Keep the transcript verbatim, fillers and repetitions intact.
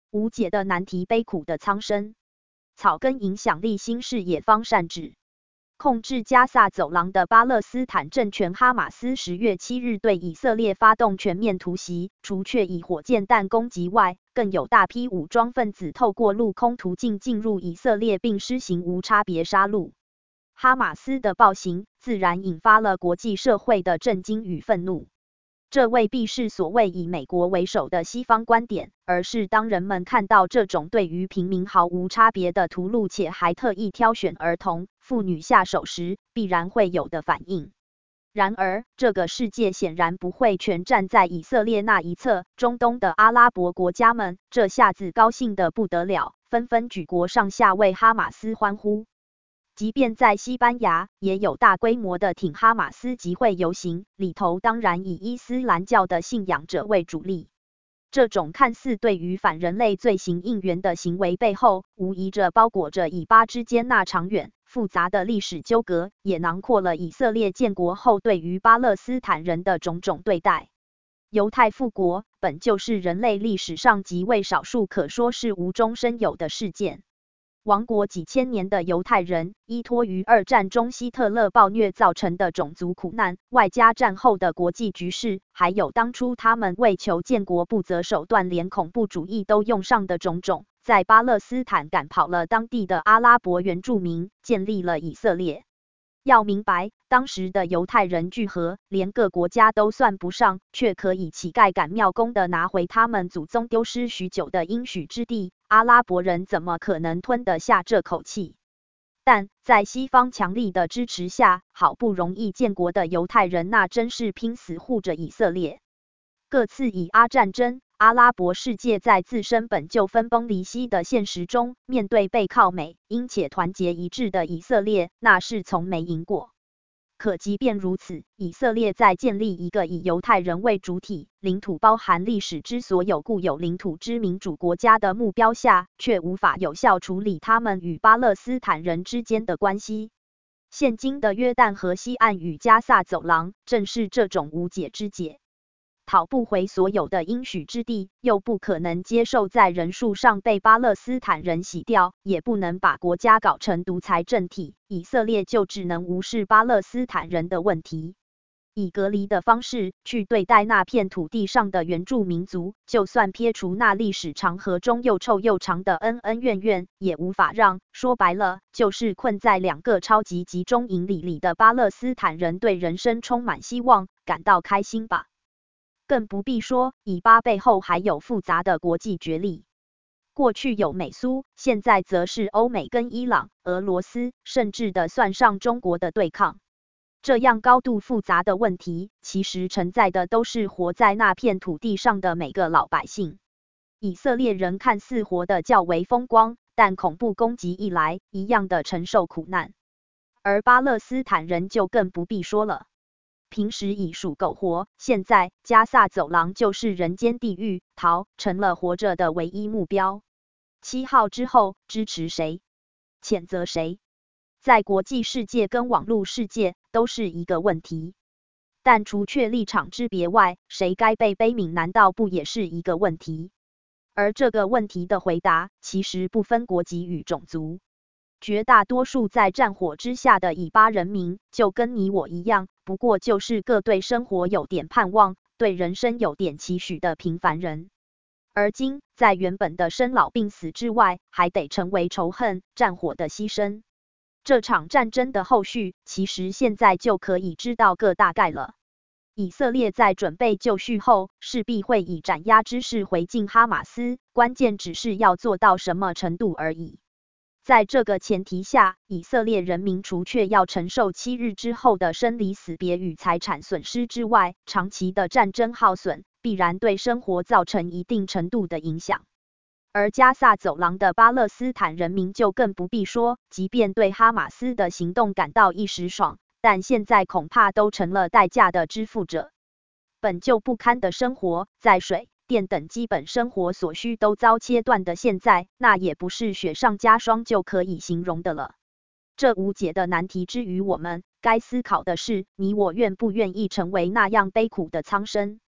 无解的难题，悲苦的苍生。草根影响力新视野方善治。控制加萨走廊的巴勒斯坦政权哈马斯十月七日对以色列发动全面突袭，除却以火箭弹攻击外，更有大批武装分子透过陆空途径进入以色列并施行无差别杀戮。哈马斯的暴行自然引发了国际社会的震惊与愤怒。这未必是所谓以美国为首的西方观点，而是当人们看到这种对于平民毫无差别的屠戮，且还特意挑选儿童、妇女下手时，必然会有的反应。然而，这个世界显然不会全站在以色列那一侧，中东的阿拉伯国家们这下子高兴得不得了，纷纷举国上下为哈马斯欢呼。即便在西班牙，也有大规模的挺哈马斯集会游行，里头当然以伊斯兰教的信仰者为主力。这种看似对于反人类罪行应援的行为背后，无疑着包裹着以巴之间那长远复杂的历史纠葛，也囊括了以色列建国后对于巴勒斯坦人的种种对待。犹太复国本就是人类历史上极为少数可说是无中生有的事件。亡国几千年的犹太人，依托于二战中希特勒暴虐造成的种族苦难，外加战后的国际局势，还有当初他们为求建国不择手段，连恐怖主义都用上的种种，在巴勒斯坦赶跑了当地的阿拉伯原住民，建立了以色列。要明白，当时的犹太人聚合，连个国家都算不上，却可以乞丐赶庙工的拿回他们祖宗丢失许久的应许之地，阿拉伯人怎么可能吞得下这口气？但在西方强力的支持下，好不容易建国的犹太人那真是拼死护着以色列。各自以阿战争，阿拉伯世界在自身本就分崩离析的现实中，面对背靠美英且团结一致的以色列，那是从没赢过。可即便如此，以色列在建立一个以犹太人为主体、领土包含历史之所有固有领土之民主国家的目标下，却无法有效处理他们与巴勒斯坦人之间的关系。现今的约旦河西岸与加萨走廊，正是这种无解之解。讨不回所有的应许之地，又不可能接受在人数上被巴勒斯坦人洗掉，也不能把国家搞成独裁政体，以色列就只能无视巴勒斯坦人的问题，以隔离的方式去对待那片土地上的原住民族，就算撇除那历史长河中又臭又长的恩恩怨怨，也无法让，说白了，就是困在两个超级集中营里里的巴勒斯坦人对人生充满希望，感到开心吧。更不必说，以巴背后还有复杂的国际角力。过去有美苏，现在则是欧美跟伊朗、俄罗斯，甚至的算上中国的对抗。这样高度复杂的问题，其实承载的都是活在那片土地上的每个老百姓。以色列人看似活得较为风光，但恐怖攻击一来，一样的承受苦难。而巴勒斯坦人就更不必说了。平时以属狗活，现在加萨走廊就是人间地狱，逃成了活着的唯一目标。七号之后，支持谁？谴责谁？在国际世界跟网络世界都是一个问题。但除却立场之别外，谁该被悲悯难道不也是一个问题？而这个问题的回答，其实不分国籍与种族。绝大多数在战火之下的以巴人民，就跟你我一样，不过就是各对生活有点盼望，对人生有点期许的平凡人。而今，在原本的生老病死之外，还得成为仇恨、战火的牺牲。这场战争的后续，其实现在就可以知道个大概了。以色列在准备就绪后，势必会以斩压之势回敬哈马斯，关键只是要做到什么程度而已。在这个前提下，以色列人民除却要承受七日之后的生离死别与财产损失之外，长期的战争耗损必然对生活造成一定程度的影响。而加萨走廊的巴勒斯坦人民就更不必说，即便对哈马斯的行动感到一时爽，但现在恐怕都成了代价的支付者。本就不堪的生活，在水电等基本生活所需都遭切断的现在，那也不是雪上加霜就可以形容的了。这无解的难题之于我们，该思考的是，你我愿不愿意成为那样悲苦的苍生。